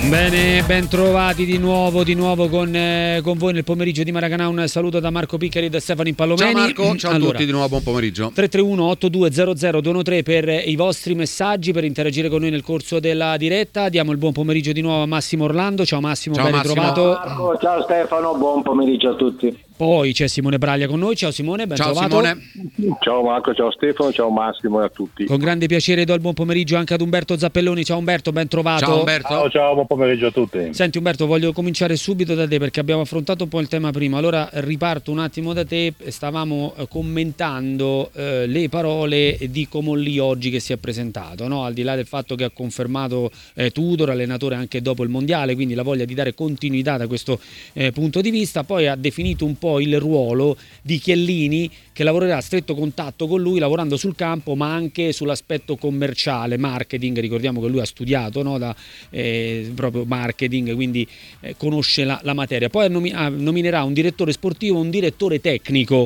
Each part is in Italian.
Bene, ben trovati di nuovo con voi nel pomeriggio di Maracanã. Un saluto da Marco Piccheri e da Stefano Impallomeni. Ciao Marco, ciao a tutti di nuovo, buon pomeriggio. 331-8200-213 per i vostri messaggi, per interagire con noi nel corso della diretta. Diamo il buon pomeriggio di nuovo a Massimo Orlando. Ciao Massimo, ciao, ben ritrovato. Ciao Marco, ciao Stefano, buon pomeriggio a tutti. Poi c'è Simone Braglia con noi. Ciao Simone, ben ciao trovato. Simone. Ciao Marco, ciao Stefano, ciao Massimo e a tutti. Con grande piacere do il buon pomeriggio anche ad Umberto Zappelloni. Ciao Umberto, ben trovato. Ciao Umberto. Ciao, buon pomeriggio a tutti. Senti Umberto, voglio cominciare subito da te perché abbiamo affrontato un po' il tema prima. Allora riparto un attimo da te. Stavamo commentando le parole di Comolli oggi che si è presentato, no? Al di là del fatto che ha confermato Tudor, allenatore anche dopo il mondiale, quindi la voglia di dare continuità da questo punto di vista. Poi ha definito un po' il ruolo di Chiellini, che lavorerà a stretto contatto con lui, lavorando sul campo ma anche sull'aspetto commerciale, marketing. Ricordiamo che lui ha studiato, no? Proprio marketing, quindi conosce la materia. Poi nominerà un direttore sportivo, un direttore tecnico.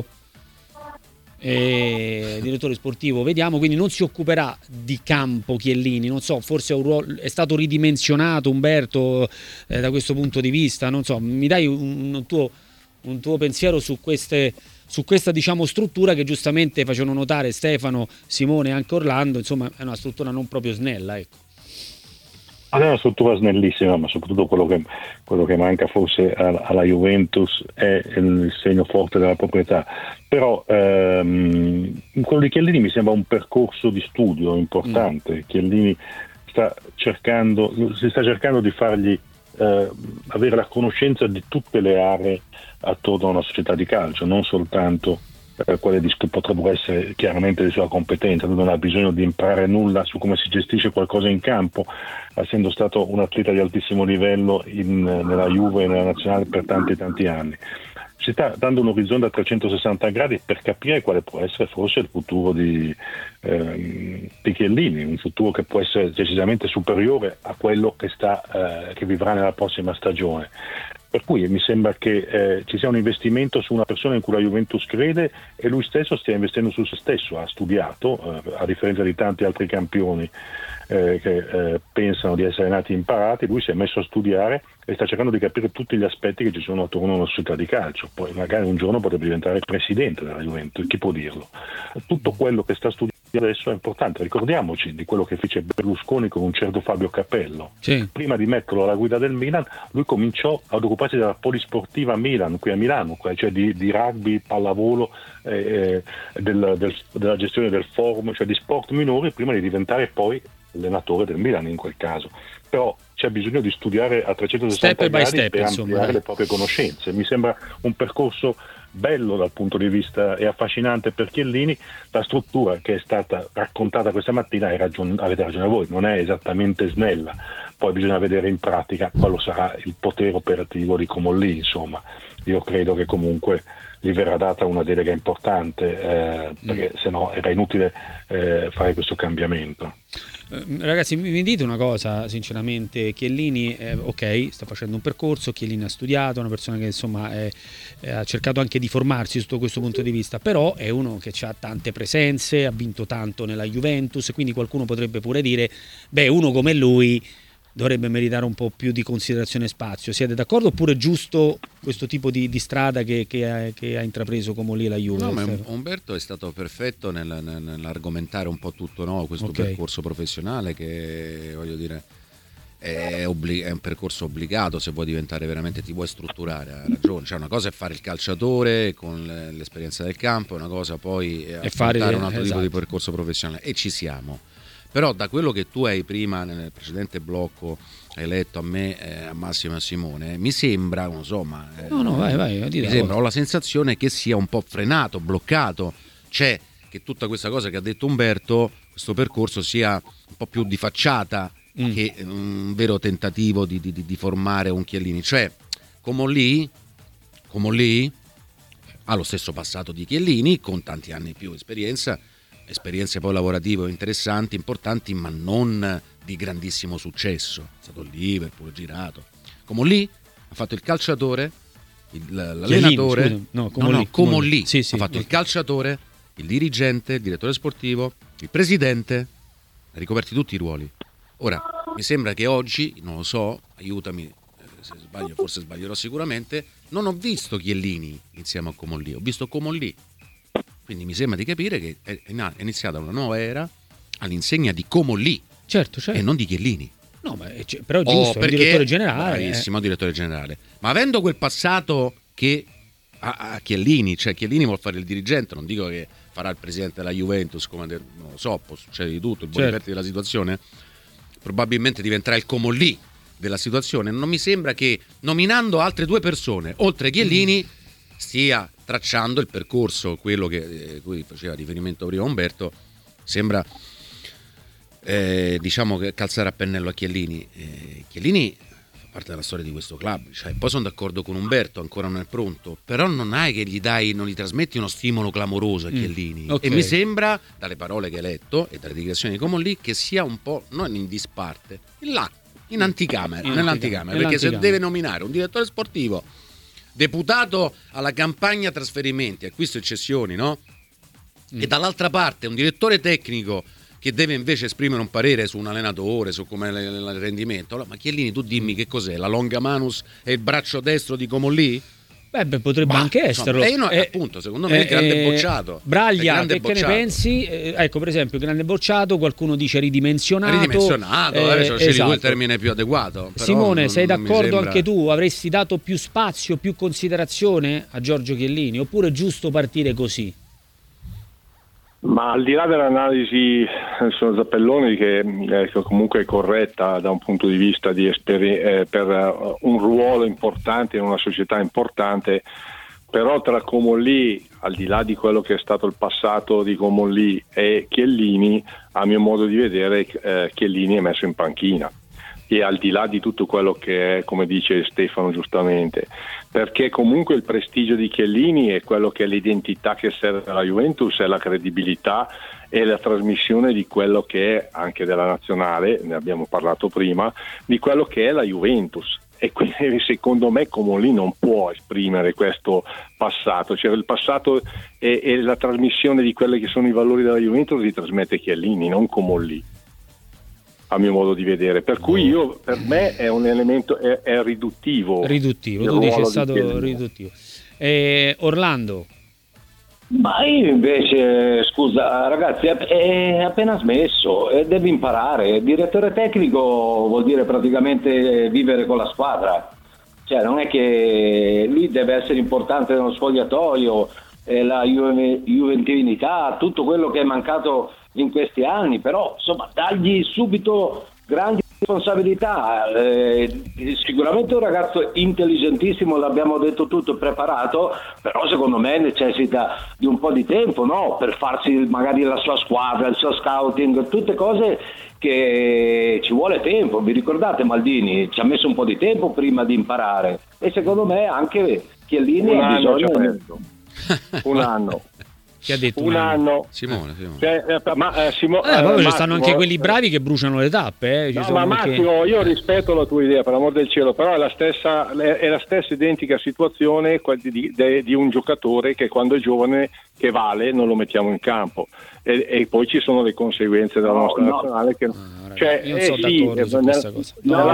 Direttore sportivo, vediamo, quindi non si occuperà di campo Chiellini, non so, forse è stato ridimensionato Umberto da questo punto di vista, non so, mi dai un tuo pensiero su questa diciamo struttura che giustamente facevano notare Stefano, Simone e anche Orlando, insomma è una struttura non proprio snella, ecco. È una struttura snellissima, ma soprattutto quello che manca forse alla Juventus è il segno forte della proprietà. Però quello di Chiellini mi sembra un percorso di studio importante. Chiellini si sta cercando di fargli avere la conoscenza di tutte le aree attorno a una società di calcio, non soltanto quelle che potrebbero essere chiaramente di sua competenza. Lui non ha bisogno di imparare nulla su come si gestisce qualcosa in campo, essendo stato un atleta di altissimo livello nella Juve e nella nazionale per tanti anni. Si sta dando un orizzonte a 360 gradi per capire quale può essere forse il futuro di Chiellini, un futuro che può essere decisamente superiore a quello che vivrà nella prossima stagione. Per cui mi sembra che ci sia un investimento su una persona in cui la Juventus crede e lui stesso stia investendo su se stesso. Ha studiato, a differenza di tanti altri campioni che pensano di essere nati imparati, lui si è messo a studiare e sta cercando di capire tutti gli aspetti che ci sono attorno a una società di calcio. Poi magari un giorno potrebbe diventare presidente della Juventus, chi può dirlo? Tutto quello che sta studiando adesso è importante. Ricordiamoci di quello che fece Berlusconi con un certo Fabio Capello. Sì. Prima di metterlo alla guida del Milan, lui cominciò ad occuparsi della polisportiva Milan, qui a Milano, cioè di rugby, pallavolo, della gestione del forum, cioè di sport minori, prima di diventare poi allenatore del Milan in quel caso. Però c'è bisogno di studiare a 360 gradi per ampliare le proprie conoscenze. Mi sembra un percorso bello dal punto di vista e affascinante per Chiellini. La struttura che è stata raccontata questa mattina, avete ragione voi, non è esattamente snella. Poi bisogna vedere in pratica quale sarà il potere operativo di Comolli. Insomma, io credo che comunque gli verrà data una delega importante, perché sennò era inutile fare questo cambiamento. Ragazzi, mi dite una cosa sinceramente. Chiellini ok, sta facendo un percorso, Chiellini ha studiato, è una persona che insomma ha cercato anche di formarsi sotto questo punto di vista, però è uno che ha tante presenze, ha vinto tanto nella Juventus, quindi qualcuno potrebbe pure dire uno come lui dovrebbe meritare un po' più di considerazione e spazio. Siete d'accordo oppure è giusto questo tipo di strada che ha intrapreso come lì la Juve? No, ma Umberto è stato perfetto nell'argomentare un po' tutto, no? Questo percorso professionale che, voglio dire, è un percorso obbligato se vuoi diventare veramente, ti vuoi strutturare, ha ragione. Cioè, una cosa è fare il calciatore con l'esperienza del campo, una cosa poi è fare un altro tipo di percorso professionale, e ci siamo. Però da quello che tu hai prima nel precedente blocco hai letto a me, a Massimo e a Simone, mi sembra, insomma, vai, mi sembra, ho la sensazione che sia un po' frenato, bloccato, cioè che tutta questa cosa che ha detto Umberto, questo percorso sia un po' più di facciata che un vero tentativo di formare un Chiellini. Cioè Comolli ha lo stesso passato di Chiellini, con tanti anni più esperienze poi lavorative interessanti, importanti, ma non di grandissimo successo. È stato lì, pure girato. Comolli ha fatto il calciatore, l'allenatore, Comolli Sì, ha fatto il calciatore, il dirigente, il direttore sportivo, il presidente, ha ricoperti tutti i ruoli. Ora, mi sembra che oggi, non lo so, aiutami se sbaglio, forse sbaglierò sicuramente, non ho visto Chiellini insieme a Comolli, ho visto Comolli. Quindi mi sembra di capire che è iniziata una nuova era all'insegna di Comolli, certo. e non di Chiellini. No, ma però è giusto, è un direttore generale. Bravissimo, direttore generale. Ma avendo quel passato che a Chiellini, cioè Chiellini vuol fare il dirigente, non dico che farà il presidente della Juventus, come non lo so, può succedere di tutto, il Boniperti della situazione, probabilmente diventerà il Comolli della situazione. Non mi sembra che nominando altre due persone, oltre Chiellini, stia tracciando il percorso, quello che cui faceva riferimento prima Umberto, sembra diciamo che calzare a pennello a Chiellini. Chiellini fa parte della storia di questo club, cioè, poi sono d'accordo con Umberto, ancora non è pronto, però non è che non gli trasmetti uno stimolo clamoroso a Chiellini, okay. E mi sembra, dalle parole che hai letto e dalle dichiarazioni di Comolli, che sia un po' non in disparte, in anticamera, nell'anticamera, perché se deve nominare un direttore sportivo deputato alla campagna trasferimenti, acquisto e cessioni, no? E dall'altra parte un direttore tecnico che deve invece esprimere un parere su un allenatore, su come il rendimento. Allora, ma Chiellini, tu dimmi che cos'è? La longa manus e il braccio destro di Comolli? Beh, potrebbe anche esserlo. Appunto, secondo me è il grande bocciato. Braglia, che ne pensi? Ecco, per esempio, il grande bocciato, qualcuno dice ridimensionato. Adesso scegli il termine più adeguato. Però Simone, sei d'accordo sembra... anche tu? Avresti dato più spazio, più considerazione a Giorgio Chiellini? Oppure è giusto partire così? Ma al di là dell'analisi sono Zappelloni, che comunque è corretta da un punto di vista di per un ruolo importante in una società importante, però tra Comolli, al di là di quello che è stato il passato di Comolli e Chiellini, a mio modo di vedere Chiellini è messo in panchina, e al di là di tutto quello che è, come dice Stefano giustamente, perché comunque il prestigio di Chiellini è quello che è l'identità che serve alla Juventus, è la credibilità e la trasmissione di quello che è anche della nazionale, ne abbiamo parlato prima, di quello che è la Juventus. E quindi secondo me Comolli non può esprimere questo passato, cioè il passato e la trasmissione di quelli che sono i valori della Juventus li trasmette Chiellini, non Comolli, a mio modo di vedere, per cui per me è un elemento è riduttivo, tu dici è stato riduttivo. Orlando? Ma io invece, scusa ragazzi, è appena smesso, deve imparare. Il direttore tecnico vuol dire praticamente vivere con la squadra, cioè non è che lui deve essere importante nello spogliatoio, la juventinità, tutto quello che è mancato in questi anni, però insomma dagli subito grandi responsabilità. Sicuramente un ragazzo intelligentissimo, l'abbiamo detto tutto, preparato, però secondo me necessita di un po' di tempo, no? Per farsi magari la sua squadra, il suo scouting, tutte cose che ci vuole tempo. Vi ricordate Maldini? Ci ha messo un po' di tempo prima di imparare, e secondo me anche Chiellini ha bisogno un anno. Chi ha detto un anno? Simone. Cioè, poi ci stanno anche quelli bravi che bruciano le tappe. Ma Massimo, io rispetto la tua idea, per l'amor del cielo, però è la stessa identica situazione di un giocatore che quando è giovane, che vale, non lo mettiamo in campo, e poi ci sono le conseguenze della nostra nazionale che io non sono d'accordo su questa cosa.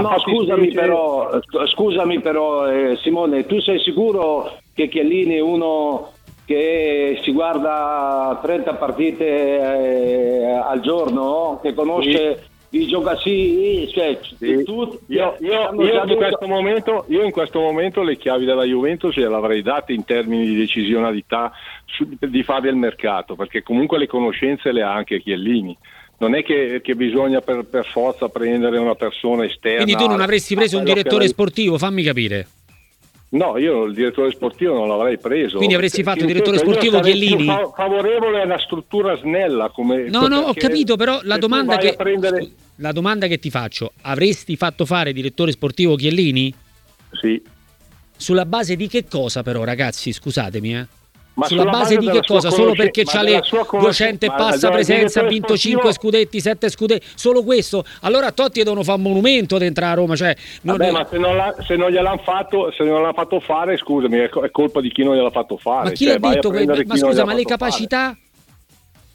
Scusami però Simone, tu sei sicuro che Chiellini è uno che si guarda 30 partite al giorno, che conosce i giocatori, cioè io in questo momento le chiavi della Juventus le avrei date in termini di decisionalità di fare il mercato, perché comunque le conoscenze le ha anche Chiellini. Non è che bisogna per forza prendere una persona esterna. Quindi tu non avresti preso un direttore sportivo, fammi capire. No, io il direttore sportivo non l'avrei preso. Quindi avresti fatto il direttore sportivo Chiellini? Favorevole a una struttura snella come. No, ho capito, però la domanda che ti faccio, avresti fatto fare direttore sportivo Chiellini? Sì. Sulla base di che cosa però, ragazzi, scusatemi, Ma sulla base di che cosa? Solo perché c'ha le 200 e passa presenze, ha vinto 5 scudetti, 7 scudetti, solo questo? Allora a Totti devono fare un monumento dentro a Roma, cioè ma se non gliel'hanno fatto fare, scusami, è colpa di chi non gliel'ha fatto fare. Ma chi l'ha detto? Ma scusa, ma le capacità?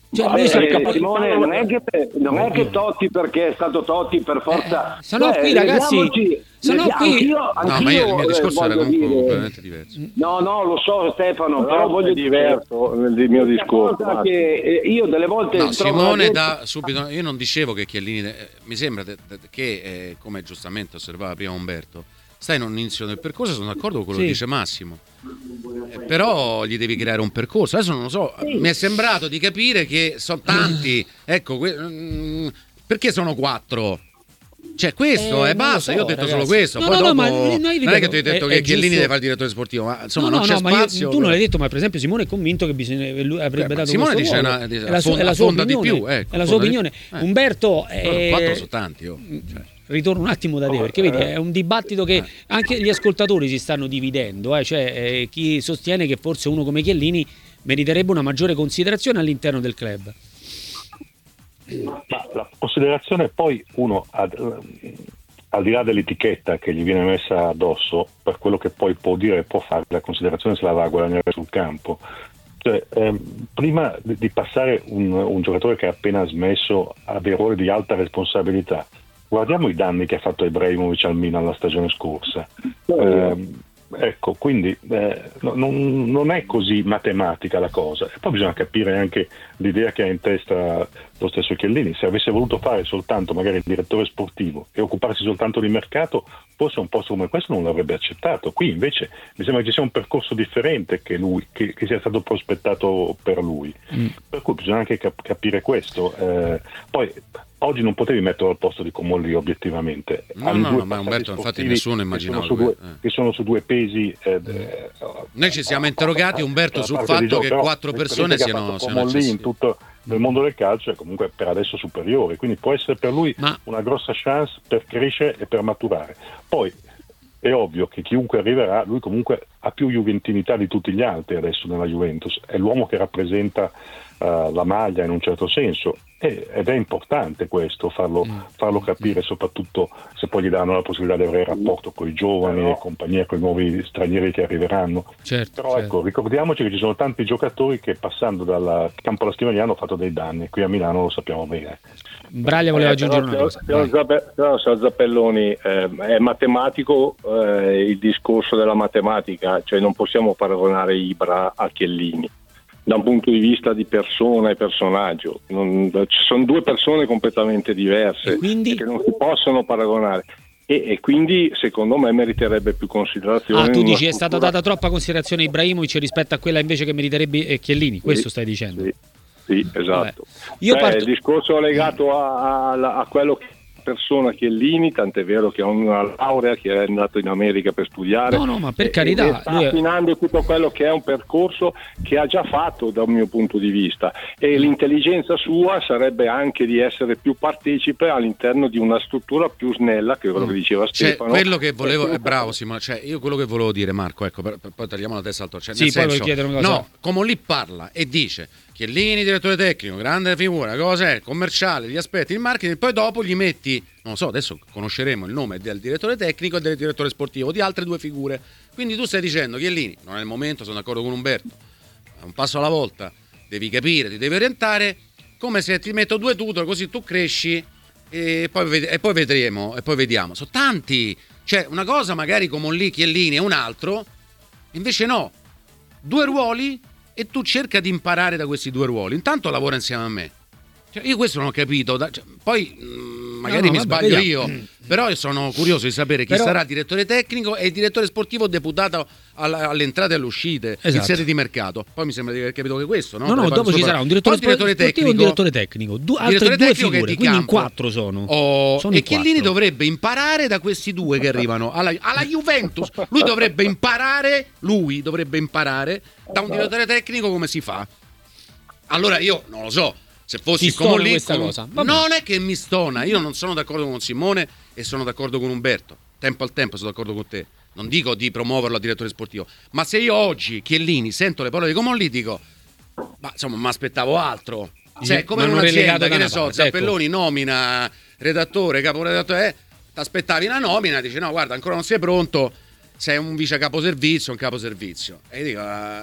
Simone, non è che Totti, perché è stato Totti per forza. Sono qui, ragazzi. Sono qui. Anch'io, il mio discorso era completamente diverso. No, lo so, Stefano, però voglio diverso il mio discorso. Che io delle volte Simone da subito. Io non dicevo che Chiellini, mi sembra che come giustamente osservava prima Umberto, stai in un inizio del percorso, sono d'accordo con quello che dice Massimo. Però gli devi creare un percorso. Adesso non lo so, mi è sembrato di capire che sono tanti. Ecco, perché sono 4? Cioè questo basta, io ho detto solo questo. Poi dopo non è che ti ho detto che Chiellini deve fare il direttore sportivo, ma insomma non c'è spazio. Tu non l'hai detto, ma per esempio Simone è convinto che lui avrebbe dato Simone questo dice ruolo. è la sua opinione, di più, è la sua opinione. Umberto 4 sono tanti, ritorno un attimo da te, perché vedi, è un dibattito che anche gli ascoltatori si stanno dividendo, cioè chi sostiene che forse uno come Chiellini meriterebbe una maggiore considerazione all'interno del club. Ma la considerazione poi uno al di là dell'etichetta che gli viene messa addosso, per quello che poi può dire e può fare, la considerazione se la va a guadagnare sul campo. Cioè, prima di passare un giocatore che ha appena smesso a dei ruoli di alta responsabilità, guardiamo i danni che ha fatto Ibrahimovic al Milan la stagione scorsa. Ecco, quindi non è così matematica la cosa. E poi bisogna capire anche l'idea che ha in testa lo stesso Chiellini. Se avesse voluto fare soltanto magari il direttore sportivo e occuparsi soltanto di mercato, forse un posto come questo non l'avrebbe accettato. Qui invece mi sembra che ci sia un percorso differente che sia stato prospettato per lui. Per cui bisogna anche capire questo. Poi oggi non potevi metterlo al posto di Comolli obiettivamente. No, ma Umberto, infatti nessuno immaginava che sono su due pesi. Noi ci siamo interrogati, Umberto, sul fatto che 4 persone siano Comolli in tutto nel mondo del calcio è comunque per adesso superiore, quindi può essere per lui una grossa chance per crescere e per maturare. Poi è ovvio che chiunque arriverà, lui comunque ha più juventinità di tutti gli altri adesso nella Juventus, è l'uomo che rappresenta la maglia in un certo senso, ed è importante questo, farlo capire, soprattutto se poi gli danno la possibilità di avere rapporto con i giovani e compagnia, con i nuovi stranieri che arriveranno. Però ecco, ricordiamoci che ci sono tanti giocatori che passando dal campo alla scrivania hanno fatto dei danni, qui a Milano lo sappiamo bene. Braglia voleva aggiungere una cosa. Signor Zappelloni, è matematico il discorso della matematica, cioè non possiamo paragonare Ibra a Chiellini da un punto di vista di persona e personaggio. Ci sono due persone completamente diverse che non si possono paragonare. E quindi secondo me meriterebbe più considerazione. Tu dici è stata data troppa considerazione a Ibrahimovic rispetto a quella invece che meriterebbe Chiellini, questo stai dicendo? Sì, esatto. Il discorso legato a quello che persona Chiellini, tant'è vero che ha una laurea, che è andato in America per studiare. No, ma per carità. Sta affinando tutto quello che è un percorso che ha già fatto da un mio punto di vista, e l'intelligenza sua sarebbe anche di essere più partecipe all'interno di una struttura più snella, che è quello che diceva Stefano. Quello che volevo, bravo Simone, io quello che volevo dire, Marco, ecco, poi tagliamo la testa al toro. Poi voglio chiedere una cosa. No, come lì parla e dice Chiellini, direttore tecnico, grande figura, cosa è? Commerciale, gli aspetti, il marketing, poi dopo gli metti, non so, adesso conosceremo il nome del direttore tecnico e del direttore sportivo, di altre 2 figure. Quindi tu stai dicendo Chiellini, non è il momento, sono d'accordo con Umberto, un passo alla volta, devi capire, ti devi orientare, come se ti metto 2 tutor, così tu cresci e poi vedremo, e poi vediamo. Sono tanti, cioè una cosa magari come lì Chiellini e un altro, invece no, 2 ruoli e tu cerca di imparare da questi 2 ruoli. Intanto lavora insieme a me. Cioè, io questo non ho capito. Magari mi sbaglio io, però io sono curioso di sapere chi sarà il direttore tecnico e il direttore sportivo deputato alle entrate e alle uscite in sede di mercato. Poi mi sembra di aver capito che questo, no? No, dopo ci sarà un direttore sportivo e un direttore tecnico. Altre 2 figure, quindi in 4 sono. E Chiellini dovrebbe imparare da questi 2 che arrivano alla Juventus. Lui dovrebbe imparare da un direttore tecnico come si fa. Allora io non lo so. Se fossi come lì, non è che mi stona, io non sono d'accordo con Simone e sono d'accordo con Umberto. Tempo al tempo sono d'accordo con te. Non dico di promuoverlo a direttore sportivo, ma se io oggi Chiellini sento le parole di Comolli dico, ma insomma mi aspettavo altro. Cioè, come in un'azienda, che ne so, Zappelloni nomina redattore, caporedattore, ti aspettavi una nomina, dici no, guarda, ancora non sei pronto. sei un vice caposervizio, un caposervizio, e io dico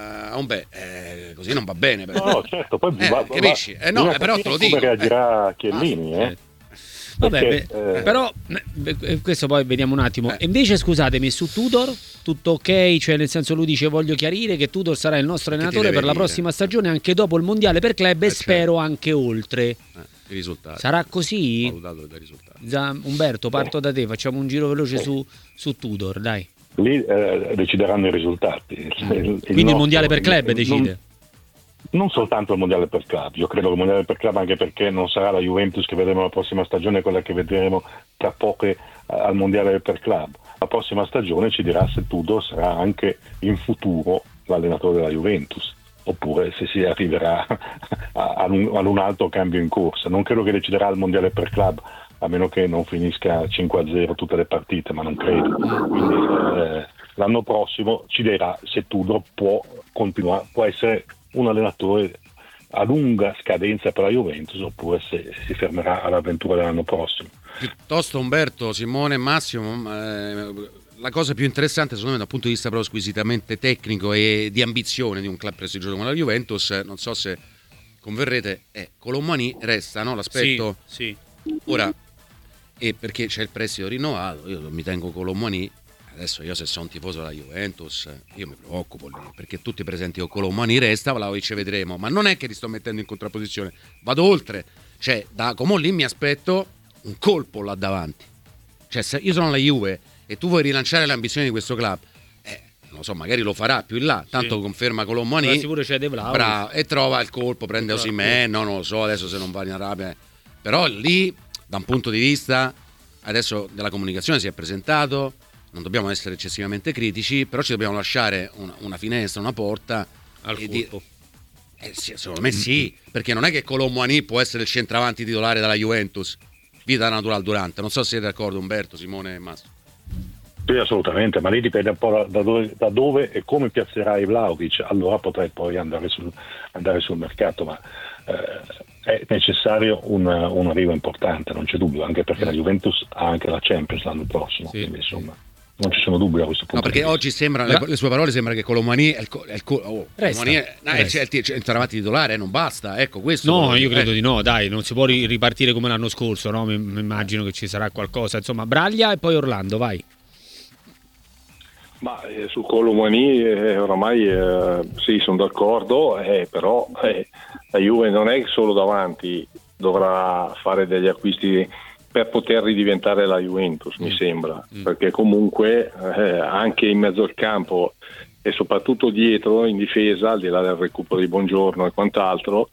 così non va bene. No, certo, poi capisci? No, però te lo dico. Come reagirà Chiellini, Vabbè, però questo poi vediamo un attimo. E invece scusatemi, su Tudor tutto ok? Cioè nel senso, lui dice voglio chiarire che Tudor sarà il nostro allenatore per la prossima stagione anche dopo il mondiale per club e spero anche oltre. I risultati. Sarà così? Valutato dai risultati. Umberto, parto da te, facciamo un giro veloce su Tudor, dai. Lì decideranno i risultati. Quindi il mondiale per club decide? Non soltanto il mondiale per club, io credo che il mondiale per club, anche perché non sarà la Juventus che vedremo la prossima stagione, quella che vedremo tra poco al mondiale per club. La prossima stagione ci dirà se Tudor sarà anche in futuro l'allenatore della Juventus, oppure se si arriverà ad un altro cambio in corsa. Non credo che deciderà il mondiale per club, a meno che non finisca 5-0 tutte le partite, ma non credo. Quindi l'anno prossimo ci dirà se Tudor può continuare, può essere un allenatore a lunga scadenza per la Juventus, oppure se si fermerà all'avventura dell'anno prossimo. Piuttosto Umberto, Simone, Massimo, la cosa più interessante secondo me dal punto di vista proprio squisitamente tecnico e di ambizione di un club prestigioso come la Juventus, non so se converrete, Colomani resta, no? L'aspetto sì. Ora, e perché c'è il prestito rinnovato, io mi tengo Colomani. Adesso io se sono un tifoso della Juventus io mi preoccupo lì, perché tutti presenti con Colomani resta, Vlahovic vedremo, ma non è che li sto mettendo in contrapposizione, vado oltre, cioè da Como lì mi aspetto un colpo là davanti, cioè se io sono la Juve e tu vuoi rilanciare le ambizioni di questo club, non lo so, magari lo farà più in là, tanto conferma Colomani, sicuro c'è De Vlahovic, bravo, e trova il colpo, prende Osimhen, non lo so adesso se non va in Arabia, però lì da un punto di vista adesso della comunicazione si è presentato. Non dobbiamo essere eccessivamente critici, però ci dobbiamo lasciare una finestra, una porta al colpo. Sì, secondo me sì, perché non è che Colomani può essere il centravanti titolare della Juventus, vita natural durante. Non so se siete d'accordo Umberto, Simone e Mastro. Sì, assolutamente, ma lì dipende un po' da dove e come piazzerai Vlahovic, allora potrai poi andare sul mercato, ma è necessario un arrivo importante, non c'è dubbio, anche perché la Juventus ha anche la Champions l'anno prossimo, quindi insomma non ci sono dubbi da questo punto. No, perché oggi sembra, le sue parole sembra che Colomani è il centravanti titolare, non basta, ecco questo. No, io credo di no, dai, non si può ripartire come l'anno scorso, no? Mi immagino che ci sarà qualcosa, insomma, Braglia e poi Orlando, vai. Ma su Colomani oramai sì, sono d'accordo, però la Juve non è che solo davanti dovrà fare degli acquisti per poter ridiventare la Juventus, mi sembra, perché comunque anche in mezzo al campo e soprattutto dietro in difesa, al di là del recupero di Buongiorno e quant'altro,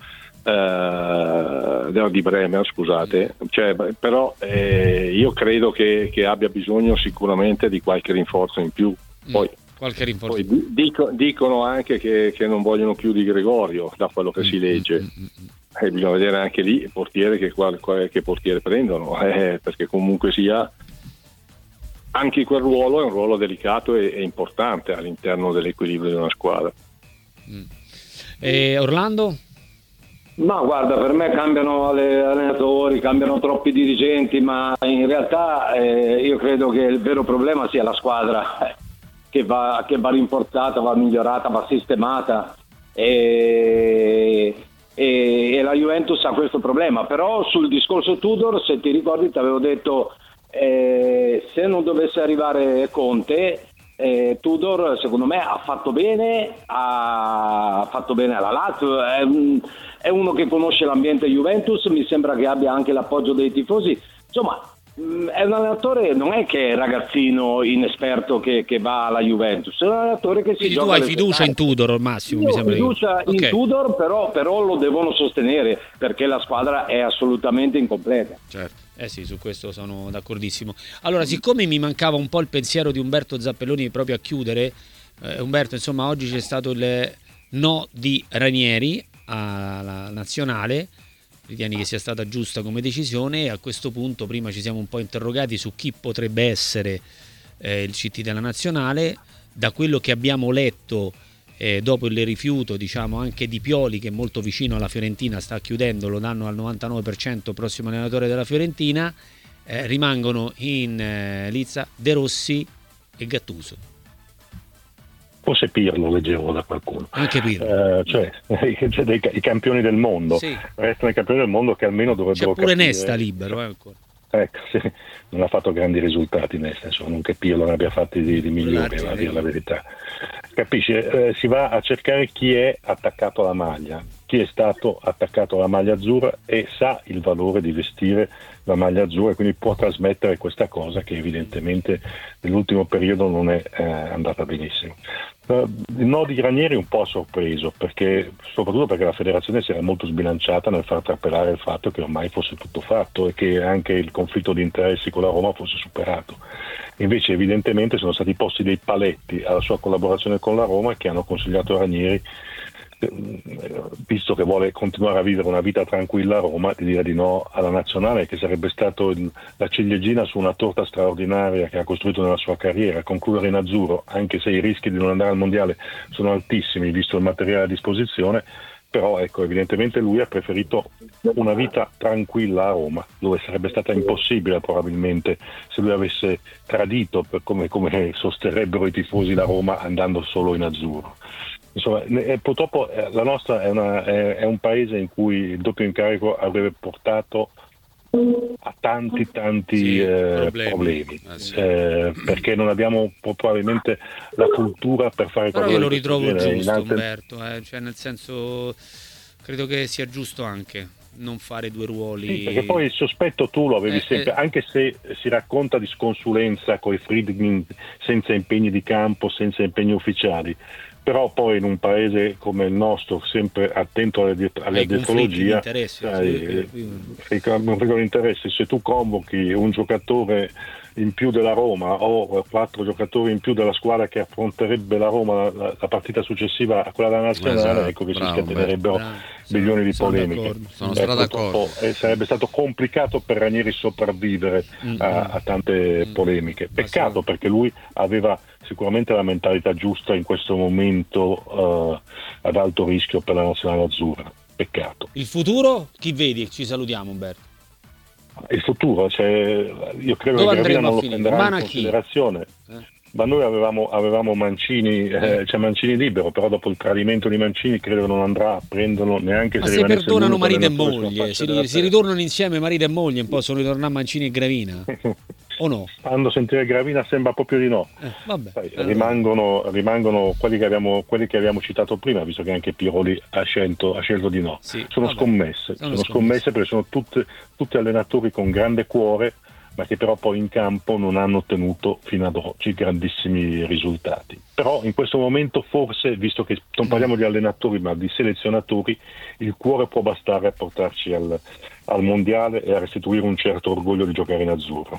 di Bremer, scusate, cioè, però io credo che abbia bisogno sicuramente di qualche rinforzo in più. Poi dicono anche che non vogliono più di Gregorio, da quello che si legge. E bisogna vedere anche lì il portiere che portiere prendono, perché comunque sia anche quel ruolo è un ruolo delicato e importante all'interno dell'equilibrio di una squadra. E Orlando? Ma guarda, per me cambiano allenatori, cambiano troppi dirigenti, ma in realtà io credo che il vero problema sia la squadra che va rinforzata, va migliorata, va sistemata e la Juventus ha questo problema. Però sul discorso Tudor, se ti ricordi, ti avevo detto se non dovesse arrivare Conte, Tudor secondo me ha fatto bene alla Lazio, è uno che conosce l'ambiente Juventus, mi sembra che abbia anche l'appoggio dei tifosi, insomma è un allenatore, non è che è ragazzino inesperto che va alla Juventus, è un allenatore che si quindi gioca. Tu hai fiducia in Tudor al massimo? Io mi sembra. Ho fiducia in Tudor, però lo devono sostenere perché la squadra è assolutamente incompleta. Certo. Sì, su questo sono d'accordissimo. Allora, siccome mi mancava un po' il pensiero di Umberto Zappelloni proprio a chiudere, Umberto, insomma, oggi c'è stato il no di Ranieri alla nazionale. Ritieni che sia stata giusta come decisione? E a questo punto prima ci siamo un po' interrogati su chi potrebbe essere il CT della nazionale. Da quello che abbiamo letto dopo il rifiuto, diciamo, anche di Pioli, che è molto vicino alla Fiorentina, sta chiudendo, lo danno al 99% prossimo allenatore della Fiorentina, rimangono in lizza De Rossi e Gattuso. forse Pirlo leggevo da qualcuno, anche Pirlo, cioè i campioni del mondo, sì. Restano i campioni del mondo che almeno dovrebbero c'è pure capire. Nesta libero ancora. Ecco, sì, non ha fatto grandi risultati, nel senso, non che Pirlo ne abbia fatti di migliori, a dire la verità. Capisci? Si va a cercare chi è attaccato alla maglia, chi è stato attaccato alla maglia azzurra e sa il valore di vestire la maglia azzurra, e quindi può trasmettere questa cosa che evidentemente nell'ultimo periodo non è andata benissimo. Il no di Ranieri un po' ha sorpreso, soprattutto perché la federazione si era molto sbilanciata nel far trapelare il fatto che ormai fosse tutto fatto e che anche il conflitto di interessi con la Roma fosse superato. Invece evidentemente sono stati posti dei paletti alla sua collaborazione con la Roma che hanno consigliato a Ranieri, visto che vuole continuare a vivere una vita tranquilla a Roma, di dire di no alla nazionale, che sarebbe stato la ciliegina su una torta straordinaria che ha costruito nella sua carriera. Concludere in azzurro, anche se i rischi di non andare al mondiale sono altissimi visto il materiale a disposizione, però ecco, evidentemente lui ha preferito una vita tranquilla a Roma, dove sarebbe stata impossibile probabilmente se lui avesse tradito, come sosterrebbero i tifosi, la Roma andando solo in azzurro. Insomma, purtroppo la nostra è un paese in cui il doppio incarico avrebbe portato a tanti problemi. Sì. Perché non abbiamo probabilmente la cultura per fare però qualcosa. io lo ritrovo giusto, altre... Umberto, cioè nel senso, credo che sia giusto anche non fare due ruoli. Sì, perché poi il sospetto tu lo avevi sempre, anche se si racconta di sconsulenza coi Friedkin senza impegni di campo, senza impegni ufficiali, però poi in un paese come il nostro, sempre attento all'addestrologia, non frega l'interesse. Se tu convochi un giocatore in più della Roma o 4 giocatori in più della squadra che affronterebbe la Roma la partita successiva a quella della nazionale, esatto, ecco che si scatenerebbero milioni di polemiche. Sono d'accordo. Sarebbe stato complicato per Ranieri sopravvivere a tante polemiche. Peccato, perché lui aveva sicuramente la mentalità giusta in questo momento ad alto rischio per la nazionale azzurra. Peccato. Il futuro? Chi vedi? Ci salutiamo, Umberto. Il futuro, io credo dove che Gravina non lo finire? prenderà in considerazione. Ma noi avevamo Mancini, c'è Mancini libero, però dopo il tradimento di Mancini credo che non andrà a prenderlo neanche ma se se perdonano marito e moglie, moglie, si ritornano insieme marito e moglie, un po' sono ritornare Mancini e Gravina o no? Quando sentire Gravina sembra proprio di no. Rimangono quelli che abbiamo citato prima, visto che anche Piroli ha scelto di no. Sono scommesse perché sono tutti allenatori con grande cuore, ma che però poi in campo non hanno ottenuto fino ad oggi grandissimi risultati. Però in questo momento forse, visto che non parliamo di allenatori ma di selezionatori, il cuore può bastare a portarci al mondiale e a restituire un certo orgoglio di giocare in azzurro.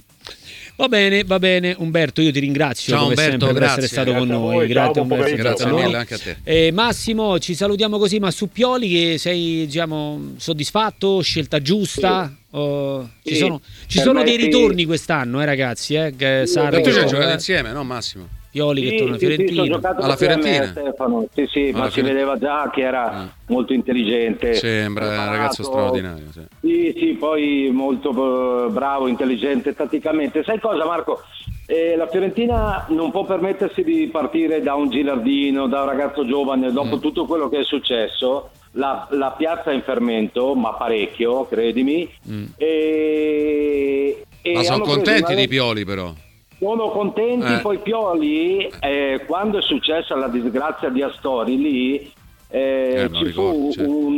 Va bene Umberto, io ti ringrazio. Ciao Umberto, sempre, per essere stato con noi. Grazie Umberto, grazie mille anche a te. Massimo, ci salutiamo così, ma su Pioli che sei soddisfatto? Scelta giusta? Ci sono dei ritorni quest'anno, ragazzi, che Sarri, tu ci hai giocato insieme, no Massimo? Pioli che torna a Fiorentina. Alla Fiorentina, Stefano. Sì, ma si vedeva già che era molto intelligente. Sembra un ragazzo straordinario. Sì, poi molto bravo, intelligente tatticamente. Sai cosa, Marco? La Fiorentina non può permettersi di partire da un Gilardino, da un ragazzo giovane, dopo tutto quello che è successo. La piazza è in fermento, ma parecchio, credimi. Ma sono contenti di Pioli, però. Sono contenti, poi Pioli, quando è successa la disgrazia di Astori, lì ci fu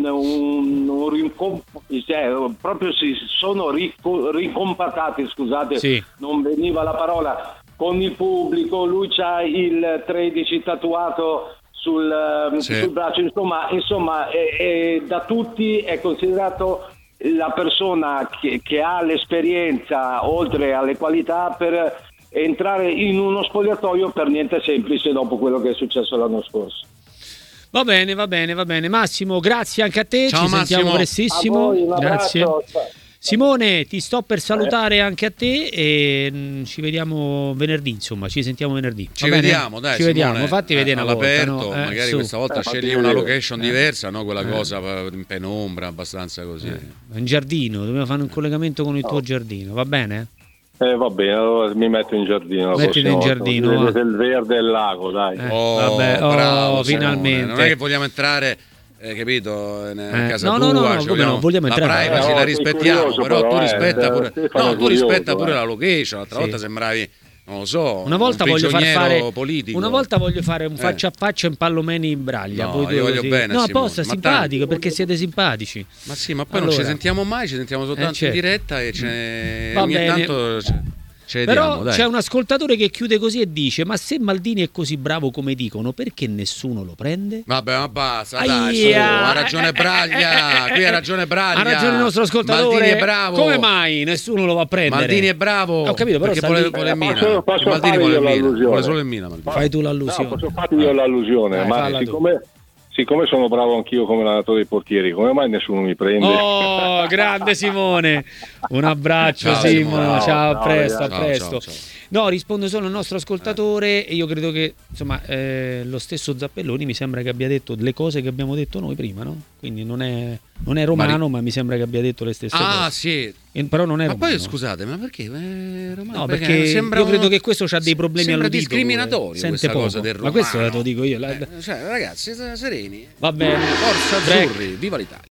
proprio si sono ricompattati, scusate, non veniva la parola, con il pubblico. Lui c'ha il 13 tatuato sul braccio, insomma da tutti è considerato la persona che ha l'esperienza oltre alle qualità per entrare in uno spogliatoio per niente semplice dopo quello che è successo l'anno scorso. Va bene. Massimo, grazie anche a te. Ciao, ci sentiamo prestissimo. A voi, grazie. Abbraccio. Simone, ti sto per salutare anche a te e ci vediamo venerdì, insomma, ci sentiamo venerdì. Ci vediamo, dai. Ci vediamo, fatti vedere una all'aperto, volta, no? magari questa volta scegli una location diversa, no? Quella cosa in penombra, abbastanza così. Un giardino, dobbiamo fare un collegamento con il tuo giardino, va bene? Va bene, allora mi metto in giardino. Mettiti in giardino. Vedete il verde e il lago, dai. Vabbè, bravo, finalmente. Non è che vogliamo entrare, capito, in casa no, tua, no, vogliamo la entrare. privacy la rispettiamo, curioso, però tu rispetta pure, tu rispetta pure la la location. L'altra volta sembravi, non lo so, una volta voglio fare politico. Una volta voglio fare un faccia a faccia in Pallomeni in Braglia. No, io voglio bene, no, Simone, apposta, simpatico, perché siete simpatici. Ma sì, ma poi non ci sentiamo mai, ci sentiamo soltanto in diretta e ogni tanto ce ne però diamo, dai. C'è un ascoltatore che chiude così e dice: ma se Maldini è così bravo come dicono, perché nessuno lo prende? Vabbè, ma basta, dai, ha ragione Braglia, qui ha ragione Braglia. Ha ragione il nostro ascoltatore. Maldini è bravo. Come mai nessuno lo va a prendere? Maldini è bravo. Ho capito, però perché vuole il Milan. Maldini vuole il Milan, vuole solo il Milan. Fai tu l'allusione. No, posso farti io l'allusione, ma siccome sono bravo anch'io come allenatore dei portieri, come mai nessuno mi prende? Oh, grande Simone! Un abbraccio, Simone. Ciao, a presto. Ciao. No, rispondo solo al nostro ascoltatore e io credo che insomma lo stesso Zappelloni mi sembra che abbia detto le cose che abbiamo detto noi prima, no? Quindi non è romano, ma mi sembra che abbia detto le stesse cose. Ah, sì. Però non è ma romano. poi scusate, ma perché romano? No, perché io credo che questo c'ha dei problemi all'udito. Sembra discriminatorio sente questa cosa del romano. Ma questo te lo dico io. Ragazzi, sereni. Va bene. Forza azzurri, viva l'Italia.